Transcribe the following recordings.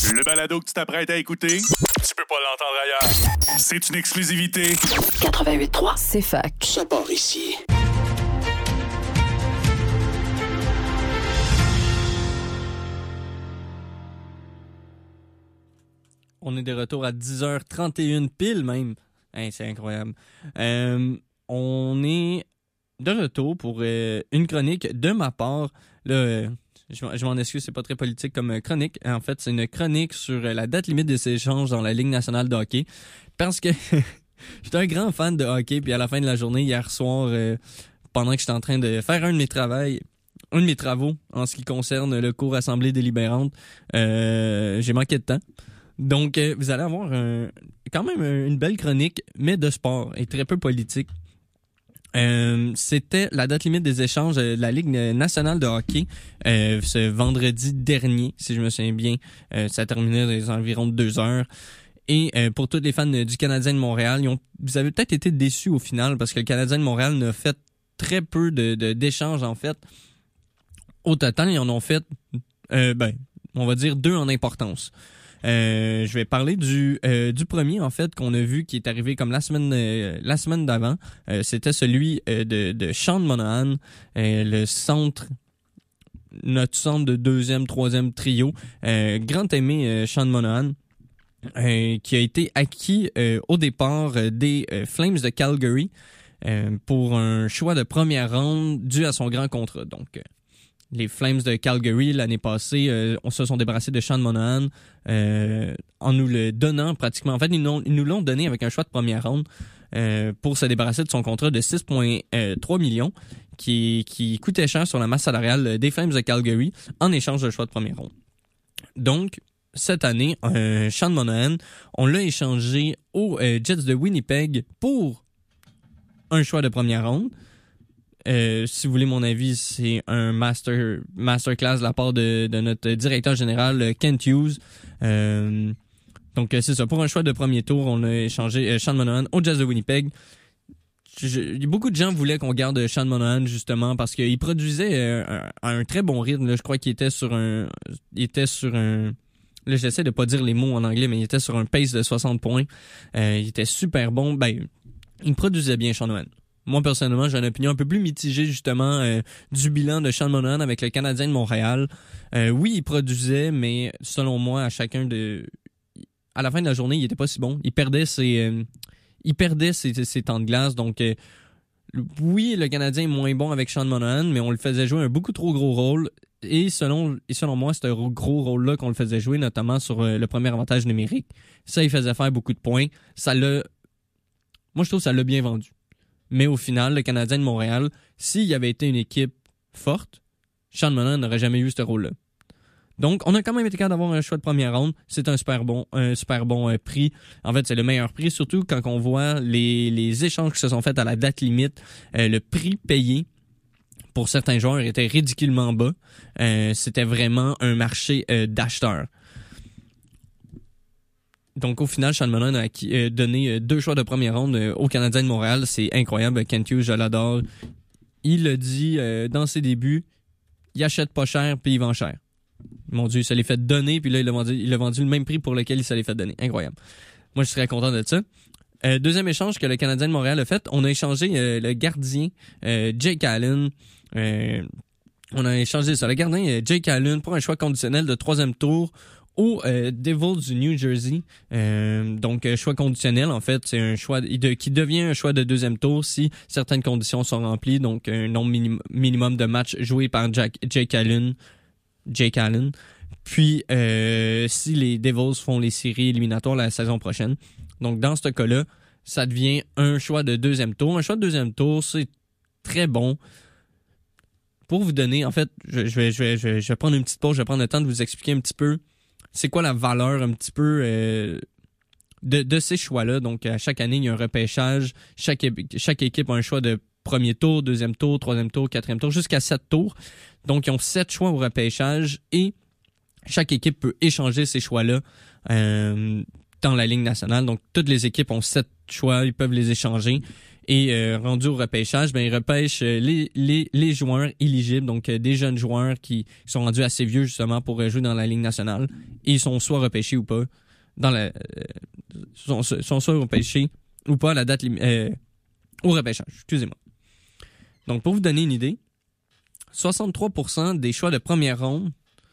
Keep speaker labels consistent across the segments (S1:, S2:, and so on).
S1: Le balado que tu t'apprêtes à écouter, tu peux pas l'entendre ailleurs. C'est une exclusivité.
S2: 88.3, c'est fac.
S3: Ça part ici.
S4: On est de retour à 10h31 pile même. Hein, c'est incroyable. On est de retour pour une chronique de ma part. Là, je m'en excuse, c'est pas très politique comme chronique. En fait, c'est une chronique sur la date limite des échanges dans la Ligue nationale de hockey. Parce que j'étais un grand fan de hockey, puis à la fin de la journée, hier soir, pendant que j'étais en train de faire un de mes travaux en ce qui concerne le cours Assemblée délibérante, j'ai manqué de temps. Donc, vous allez avoir quand même une belle chronique, mais de sport et très peu politique. C'était la date limite des échanges de la Ligue nationale de hockey ce vendredi dernier, si je me souviens bien. Ça terminait dans les environs de 2 heures. Et pour tous les fans du Canadien de Montréal, vous avez peut-être été déçus au final parce que le Canadien de Montréal n'a fait très peu d'échanges en fait. Au total, ils en ont fait, on va dire 2 en importance. Je vais parler du premier en fait qu'on a vu qui est arrivé comme la semaine d'avant. C'était celui de Sean Monahan, notre centre de 2e, 3e trio. Grand aimé Sean Monahan, qui a été acquis au départ des Flames de Calgary pour un choix de première ronde dû à son grand contrat. Donc les Flames de Calgary, l'année passée, on se sont débarrassés de Sean Monahan en nous le donnant pratiquement. En fait, ils nous l'ont donné avec un choix de première ronde pour se débarrasser de son contrat de 6,3 millions qui coûtait cher sur la masse salariale des Flames de Calgary en échange de choix de première ronde. Donc, cette année, Sean Monahan, on l'a échangé aux Jets de Winnipeg pour un choix de première ronde. Si vous voulez mon avis, c'est un masterclass de la part de notre directeur général, Kent Hughes. Donc, c'est ça. Pour un choix de premier tour, on a échangé Sean Monahan aux Jets de Winnipeg. Beaucoup de gens voulaient qu'on garde Sean Monahan, justement, parce qu'il produisait un très bon rythme. Là, je crois qu'il était sur un... Là, j'essaie de pas dire les mots en anglais, mais il était sur un pace de 60 points. Il était super bon. Il produisait bien, Sean Monahan. Moi, personnellement, j'ai une opinion un peu plus mitigée, justement, du bilan de Sean Monahan avec le Canadien de Montréal. Oui, il produisait, mais selon moi, à la fin de la journée, il était pas si bon. Il perdait ses temps de glace. Donc, oui, le Canadien est moins bon avec Sean Monahan, mais on le faisait jouer un beaucoup trop gros rôle. Et selon moi, c'est un gros rôle-là qu'on le faisait jouer, notamment sur le premier avantage numérique. Ça, il faisait faire beaucoup de points. Moi, je trouve que ça l'a bien vendu. Mais au final, le Canadien de Montréal, s'il y avait été une équipe forte, Sean Monahan n'aurait jamais eu ce rôle-là. Donc, on a quand même été capable d'avoir un choix de première ronde. C'est un super bon prix. En fait, c'est le meilleur prix, surtout quand on voit les échanges qui se sont faits à la date limite. Le prix payé pour certains joueurs était ridiculement bas. C'était vraiment un marché d'acheteurs. Donc, au final, Sean Monahan a donné 2 choix de première ronde au Canadien de Montréal. C'est incroyable. Kent Hughes, je l'adore. Il l'a dit dans ses débuts, il achète pas cher puis il vend cher. Mon Dieu, il se l'est fait donner puis là, il a vendu le même prix pour lequel il se l'est fait donner. Incroyable. Moi, je serais content de ça. Deuxième échange que le Canadien de Montréal a fait, on a échangé le gardien Jake Allen. On a échangé ça. Le gardien Jake Allen pour un choix conditionnel de 3e tour aux Devils du New Jersey. Donc, choix conditionnel, en fait, c'est un choix qui devient un choix de 2e tour si certaines conditions sont remplies. Donc, un nombre minimum de matchs joués par Jake Allen. Puis, si les Devils font les séries éliminatoires la saison prochaine. Donc, dans ce cas-là, ça devient un choix de 2e tour. Un choix de 2e tour, c'est très bon. Pour vous donner, en fait, je vais prendre une petite pause, je vais prendre le temps de vous expliquer un petit peu c'est quoi la valeur un petit peu de ces choix-là. Donc, à chaque année, il y a un repêchage. Chaque équipe a un choix de premier tour, 2e tour, 3e tour, 4e tour, jusqu'à 7 tours. Donc, ils ont 7 choix au repêchage et chaque équipe peut échanger ces choix-là dans la Ligue nationale. Donc, toutes les équipes ont 7 choix, ils peuvent les échanger. Et rendu au repêchage, ben ils repêchent les joueurs éligibles, donc des jeunes joueurs qui sont rendus assez vieux justement pour jouer dans la Ligue nationale. Et ils sont soit repêchés ou pas sont soit repêchés ou pas à la date au repêchage. Excusez-moi. Donc pour vous donner une idée, 63% des choix de première ronde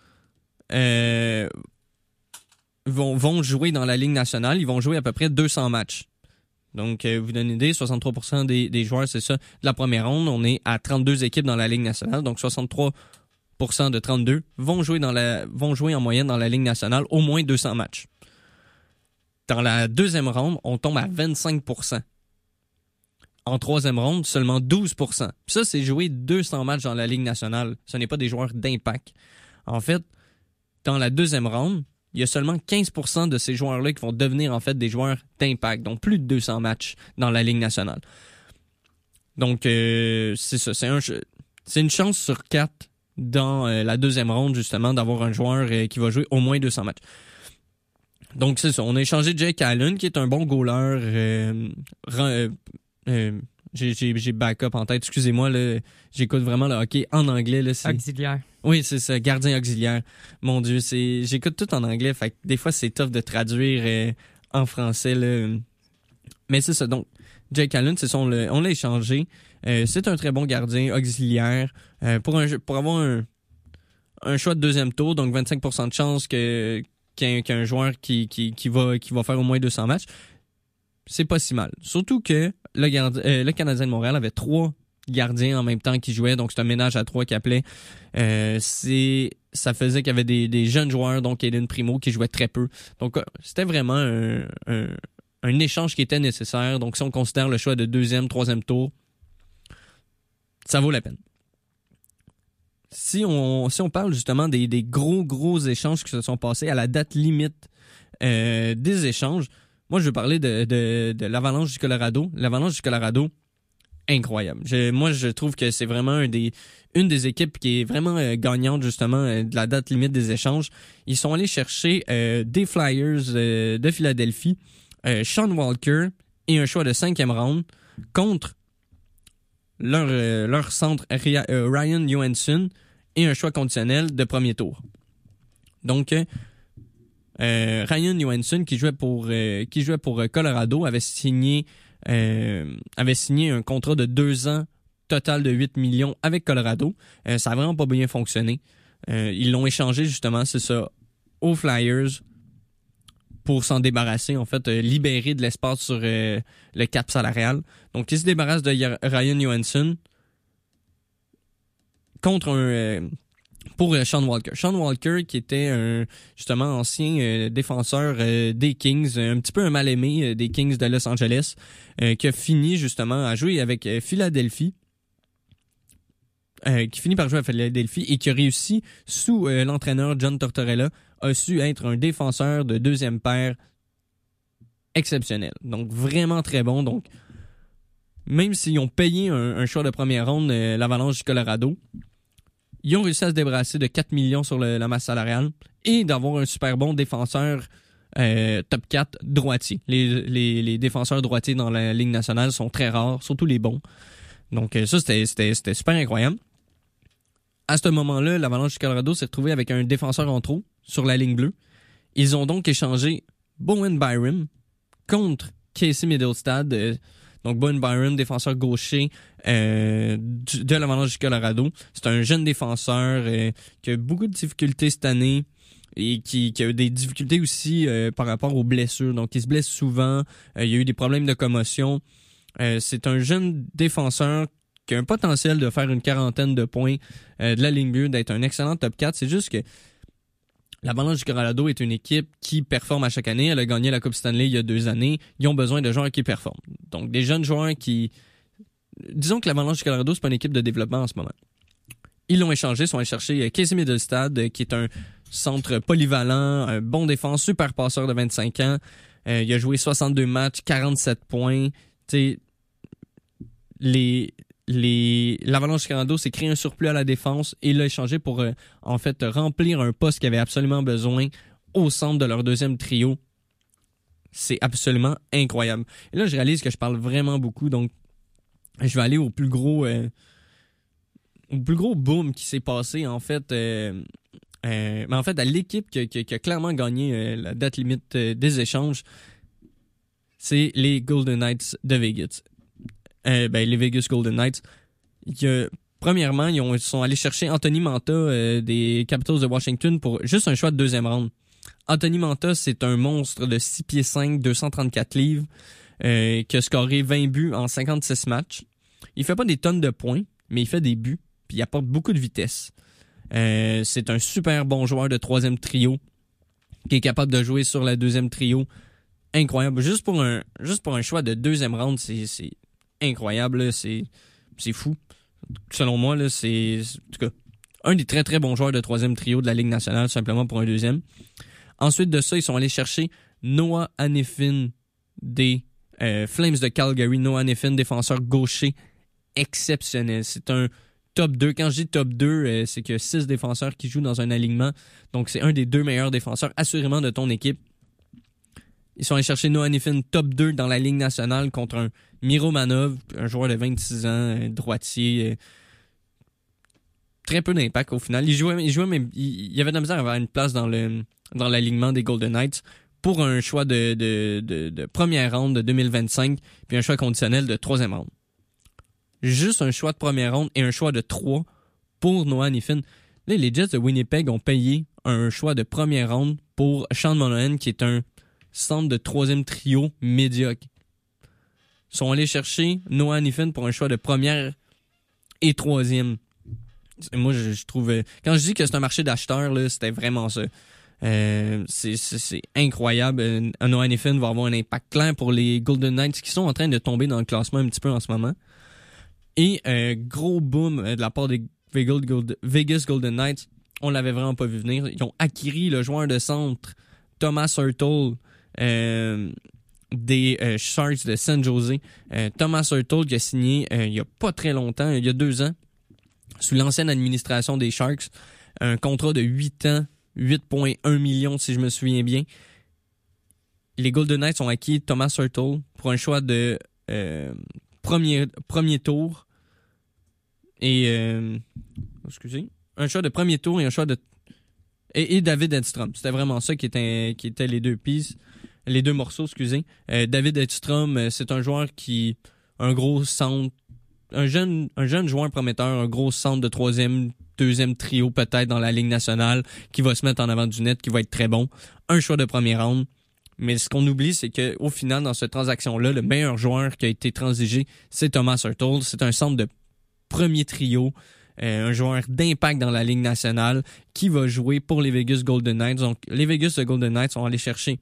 S4: vont jouer dans la Ligue nationale. Ils vont jouer à peu près 200 matchs. Donc, vous donnez une idée, 63% des joueurs, c'est ça, de la première ronde. On est à 32 équipes dans la Ligue nationale. Donc, 63% de 32 vont jouer en moyenne dans la Ligue nationale au moins 200 matchs. Dans la deuxième ronde, on tombe à 25%. En troisième ronde, seulement 12%. Puis ça, c'est jouer 200 matchs dans la Ligue nationale. Ce n'est pas des joueurs d'impact. En fait, dans la deuxième ronde, il y a seulement 15% de ces joueurs-là qui vont devenir en fait des joueurs d'impact, donc plus de 200 matchs dans la Ligue nationale. Donc, c'est ça. C'est une chance sur 4 dans la deuxième ronde, justement, d'avoir un joueur qui va jouer au moins 200 matchs. Donc, c'est ça. On a échangé Jake Allen, qui est un bon goaler. J'ai backup en tête. Excusez-moi, là, j'écoute vraiment le hockey en anglais. Là,
S3: auxiliaire.
S4: Oui, c'est ça, gardien auxiliaire. Mon Dieu, j'écoute tout en anglais, fait que des fois c'est tough de traduire en français là. Mais c'est ça. Donc, Jake Allen, c'est ça, on l'a échangé. C'est un très bon gardien auxiliaire pour avoir un choix de deuxième tour, donc 25% de chance qu'il y ait un joueur qui va faire au moins 200 matchs. C'est pas si mal. Surtout que le Canadien de Montréal avait 3 gardiens en même temps qui jouaient, donc c'est un ménage à 3 qui appelait. Ça faisait qu'il y avait des jeunes joueurs, donc Aiden Primo, qui jouait très peu. Donc c'était vraiment un échange qui était nécessaire. Donc si on considère le choix de deuxième, troisième tour, ça vaut la peine. Si on parle justement des gros échanges qui se sont passés à la date limite des échanges, moi je veux parler de l'Avalanche du Colorado. L'Avalanche du Colorado, incroyable. Moi, je trouve que c'est vraiment une des équipes qui est vraiment gagnante, justement, de la date limite des échanges. Ils sont allés chercher des Flyers de Philadelphie, Sean Walker et un choix de 5e ronde contre leur centre Ryan Johansson et un choix conditionnel de premier tour. Donc, Ryan Johansson, qui jouait pour Colorado, avait signé un contrat de 2 ans total de 8 millions avec Colorado. Ça a vraiment pas bien fonctionné. Ils l'ont échangé justement, c'est ça, aux Flyers pour s'en débarrasser, en fait, libérer de l'espace sur le cap salarial. Donc, ils se débarrassent de Ryan Johansson pour Sean Walker. Sean Walker, qui était un justement ancien défenseur des Kings, un petit peu un mal-aimé des Kings de Los Angeles, qui a fini justement à jouer avec Philadelphie, qui finit par jouer à Philadelphie et qui a réussi, sous l'entraîneur John Tortorella, a su être un défenseur de deuxième paire exceptionnel. Donc, vraiment très bon. Donc, même s'ils ont payé un choix de première ronde, l'Avalanche du Colorado, ils ont réussi à se débarrasser de 4 millions sur la masse salariale et d'avoir un super bon défenseur top 4 droitier. Les défenseurs droitiers dans la Ligue nationale sont très rares, surtout les bons. Donc ça, c'était super incroyable. À ce moment-là, l'Avalanche du Colorado s'est retrouvé avec un défenseur en trop sur la ligne bleue. Ils ont donc échangé Bowen Byram contre Casey Mittelstadt. Donc, Bowen Byram, défenseur gaucher de l'Avalanche du Colorado. C'est un jeune défenseur qui a eu beaucoup de difficultés cette année et qui a eu des difficultés aussi par rapport aux blessures. Donc, il se blesse souvent. Il y a eu des problèmes de commotion. C'est un jeune défenseur qui a un potentiel de faire une 40aine de points de la ligne bleue, d'être un excellent top 4. C'est juste que l'Avalanche du Colorado est une équipe qui performe à chaque année. Elle a gagné la Coupe Stanley il y a 2 années. Ils ont besoin de joueurs qui performent. Donc, des jeunes joueurs qui... Disons que l'Avalanche du Colorado, c'est pas une équipe de développement en ce moment. Ils l'ont échangé, ils sont allés chercher Casey Mittelstadt, qui est un centre polyvalent, un bon défense, super passeur de 25 ans. Il a joué 62 matchs, 47 points. Tu sais, l'Avalanche du Colorado s'est créé un surplus à la défense et l'a échangé pour en fait remplir un poste qu'ils avaient absolument besoin au centre de leur deuxième trio. c'est absolument incroyable. Et là, je réalise que je parle vraiment beaucoup, donc je vais aller au plus gros boom qui s'est passé, en fait. Mais en fait, à l'équipe qui a clairement gagné la date limite des échanges, c'est les Golden Knights de Vegas. Les Vegas Golden Knights. Premièrement, ils sont allés chercher Anthony Mantha des Capitals de Washington pour juste un choix de deuxième ronde. Anthony Mantha, c'est un monstre de 6 pieds 5, 234 livres, qui a scoré 20 buts en 56 matchs. Il fait pas des tonnes de points, mais il fait des buts, puis il apporte beaucoup de vitesse. C'est un super bon joueur de troisième trio qui est capable de jouer sur la deuxième trio. Incroyable. Juste pour un choix de deuxième ronde, c'est incroyable. Là. C'est fou. Selon moi, là, c'est en tout cas un des très très bons joueurs de troisième trio de la Ligue nationale, simplement pour un deuxième. Ensuite de ça, ils sont allés chercher Noah Hanifin des Flames de Calgary. Noah Hanifin, défenseur gaucher exceptionnel. C'est un top 2. Quand je dis top 2, c'est qu'il y a 6 défenseurs qui jouent dans un alignement. Donc, c'est un des 2 meilleurs défenseurs, assurément, de ton équipe. Ils sont allés chercher Noah Hanifin, top 2 dans la Ligue nationale, contre un Miro Manov, un joueur de 26 ans, droitier. Très peu d'impact au final. Il jouait, mais il avait de la misère à avoir une place dans l'alignement des Golden Knights pour un choix de première ronde de 2025, puis un choix conditionnel de troisième ronde. Juste un choix de première ronde et un choix de 3 pour Noah Hanifin. Là, les Jets de Winnipeg ont payé un choix de première ronde pour Sean Monahan, qui est un centre de troisième trio médiocre. Ils sont allés chercher Noah Hanifin pour un choix de première et troisième. Moi, je trouve... Quand je dis que c'est un marché d'acheteurs, là, c'était vraiment ça. C'est incroyable. Noah Hanifin va avoir un impact clair pour les Golden Knights qui sont en train de tomber dans le classement un petit peu en ce moment. Et gros boom de la part des Vegas Golden Knights. On l'avait vraiment pas vu venir. Ils ont acquis le joueur de centre Thomas Hurtle des Sharks de San Jose. Thomas Hurtle qui a signé il y a pas très longtemps, il y a 2 ans, sous l'ancienne administration des Sharks, un contrat de 8 ans, 8,1 millions si je me souviens bien. Les Golden Knights ont acquis Thomas Hurtle pour un choix de premier tour et un choix de premier tour et un choix de et David Edstrom. C'était vraiment ça qui était les deux morceaux, excusez. David Edstrom, c'est un joueur qui un gros centre, un jeune joueur prometteur, un gros centre de troisième, deuxième trio peut-être dans la Ligue nationale, qui va se mettre en avant du net, qui va être très bon. Un choix de première ronde. Mais ce qu'on oublie, c'est que au final, dans cette transaction-là, le meilleur joueur qui a été transigé, c'est Thomas Hurtle. C'est un centre de premier trio, un joueur d'impact dans la Ligue nationale qui va jouer pour les Vegas Golden Knights. Donc, les Vegas Golden Knights sont allés chercher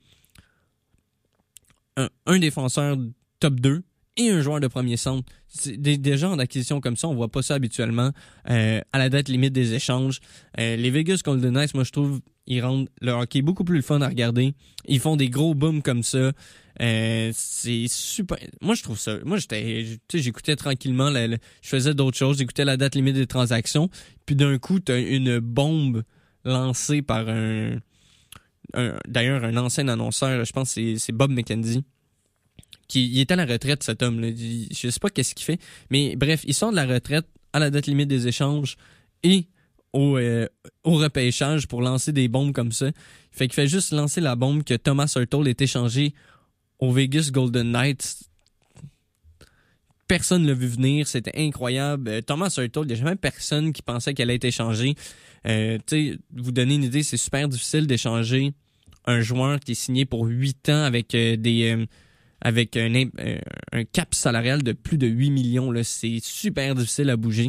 S4: un défenseur top 2 et un joueur de premier centre. C'est des genres d'acquisitions comme ça, on voit pas ça habituellement à la date limite des échanges. Les Vegas Golden Knights, moi je trouve, ils rendent le hockey beaucoup plus le fun à regarder. Ils font des gros booms comme ça. C'est super. Moi je trouve ça. Moi j'écoutais tranquillement. Je faisais d'autres choses. J'écoutais la date limite des transactions. Puis d'un coup, t'as une bombe lancée par d'ailleurs un ancien annonceur. Je pense que c'est Bob McKenzie. Il est à la retraite, cet homme-là. Je sais pas qu'est-ce qu'il fait. Mais bref, il sort de la retraite à la date limite des échanges et au repêchage pour lancer des bombes comme ça. Fait qu'il fait juste lancer la bombe que Thomas Hurtle est échangé aux Vegas Golden Knights. Personne l'a vu venir. C'était incroyable. Thomas Hurtle, il n'y a jamais personne qui pensait qu'elle allait être échangée. Vous donner une idée, c'est super difficile d'échanger un joueur qui est signé pour 8 ans avec avec un cap salarial de plus de 8 millions. Là. C'est super difficile à bouger.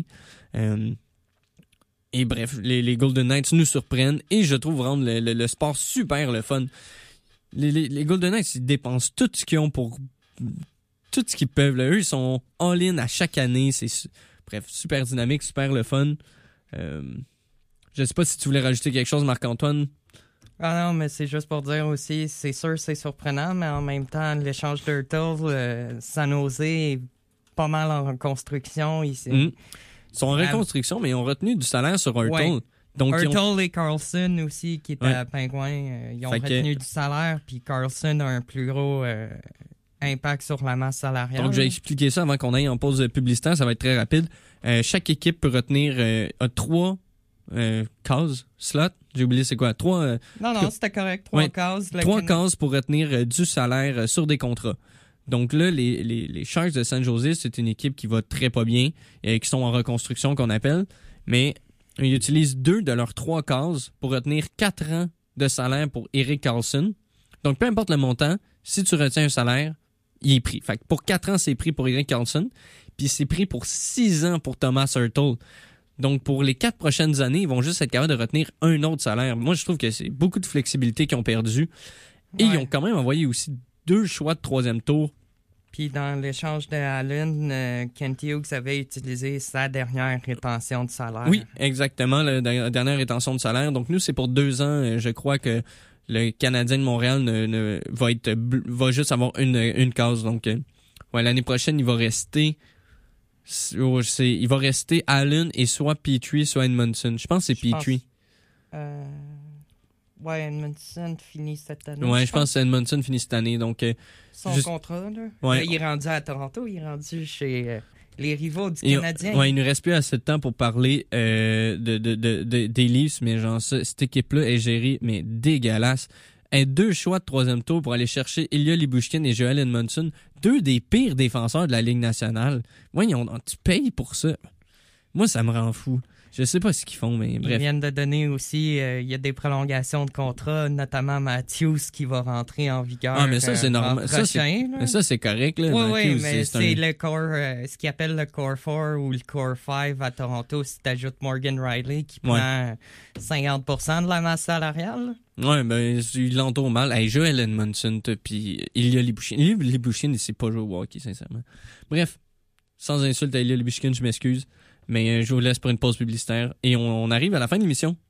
S4: Et bref, les Golden Knights nous surprennent et je trouve rendre le sport super le fun. Les Golden Knights, ils dépensent tout ce qu'ils ont pour tout ce qu'ils peuvent. Là. Eux, ils sont all-in à chaque année. C'est bref, super dynamique, super le fun. Je sais pas si tu voulais rajouter quelque chose, Marc-Antoine.
S3: Ah non, mais c'est juste pour dire aussi, c'est sûr c'est surprenant, mais en même temps, l'échange d'Hurtle, San Jose est pas mal en reconstruction.
S4: Ils sont en reconstruction, mais ils ont retenu du salaire sur Hurtle. Ouais. Donc,
S3: Hurtle et Carlson aussi, qui étaient à Pingouin, ils ont retenu du salaire, puis Carlson a un plus gros impact sur la masse salariale.
S4: Donc, je vais expliquer ça avant qu'on aille en pause publicitaire. Ça va être très rapide. Chaque équipe peut retenir 3 cases, slots. J'ai oublié c'est quoi? 3...
S3: non, c'était correct. 3 cases.
S4: 3 cases pour retenir du salaire sur des contrats. Donc là, les Sharks de San Jose, c'est une équipe qui va très pas bien, qui sont en reconstruction, qu'on appelle. Mais ils utilisent 2 de leurs 3 cases pour retenir 4 ans de salaire pour Erik Karlsson. Donc, peu importe le montant, si tu retiens un salaire, il est pris. Fait que pour 4 ans, c'est pris pour Erik Karlsson. Puis c'est pris pour 6 ans pour Thomas Hurtle. Donc, pour les 4 prochaines années, ils vont juste être capables de retenir un autre salaire. Moi, je trouve que c'est beaucoup de flexibilité qu'ils ont perdu. Et ils ont quand même envoyé aussi 2 choix de 3e tour.
S3: Puis dans l'échange de Allen, Kent Hughes avait utilisé sa dernière rétention de salaire.
S4: Oui, exactement, la dernière rétention de salaire. Donc, nous, c'est pour 2 ans. Je crois que le Canadien de Montréal va juste avoir une case. Donc, l'année prochaine, il va rester Allen et soit Petrie, soit Edmondson. Je pense que c'est Petrie.
S3: Edmondson finit cette année.
S4: Ouais, je pense que Edmondson finit cette année. Donc,
S3: son contrat, là.
S4: Ouais.
S3: Il est rendu à Toronto, il est rendu chez les rivaux du Canadien.
S4: Il nous reste plus assez de temps pour parler des Leafs, mais genre cette équipe-là est gérée, mais dégueulasse. 2 choix de 3e tour pour aller chercher Ilya Lyubushkin et Joel Edmondson, 2 des pires défenseurs de la Ligue nationale. Tu payes pour ça. Moi, ça me rend fou. Je sais pas ce qu'ils font, mais bref.
S3: Ils viennent de donner aussi, il y a des prolongations de contrat, notamment Matthews qui va rentrer en vigueur.
S4: Ah, mais ça, c'est normal. Ça, c'est correct, là.
S3: Oui, mais c'est le core, ce qu'ils appellent le core 4 ou le core 5 à Toronto, si tu ajoutes Morgan Riley qui prend 50% de la masse salariale.
S4: Ouais, ben, il l'entoure mal. Hey, Joel Edmondson, puis Ilya Lyubushkin. Ilya Lyubushkin, il sait pas jouer au hockey, sincèrement. Bref, sans insulte à Ilya Lyubushkin, je m'excuse. Mais je vous laisse pour une pause publicitaire et on arrive à la fin de l'émission.